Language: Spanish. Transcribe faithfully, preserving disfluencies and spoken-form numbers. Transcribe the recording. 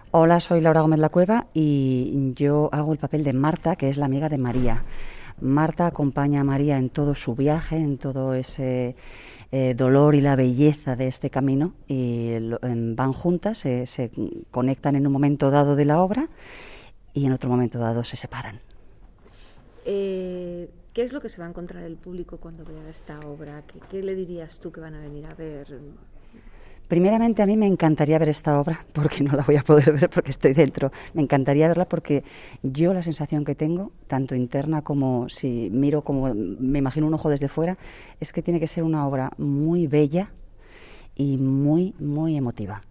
Hola, soy Laura Gómez La Cueva y yo hago el papel de Marta, que es la amiga de María. Marta acompaña a María en todo su viaje, en todo ese eh, dolor y la belleza de este camino, y lo, en, van juntas, se, se conectan en un momento dado de la obra y en otro momento dado se separan. Eh, ¿Qué es lo que se va a encontrar el público cuando vea esta obra? ¿Qué, qué le dirías tú que van a venir a ver? Primeramente, a mí me encantaría ver esta obra, porque no la voy a poder ver porque estoy dentro. Me encantaría verla porque yo la sensación que tengo, tanto interna como si miro, como me imagino un ojo desde fuera, es que tiene que ser una obra muy bella y muy, muy emotiva.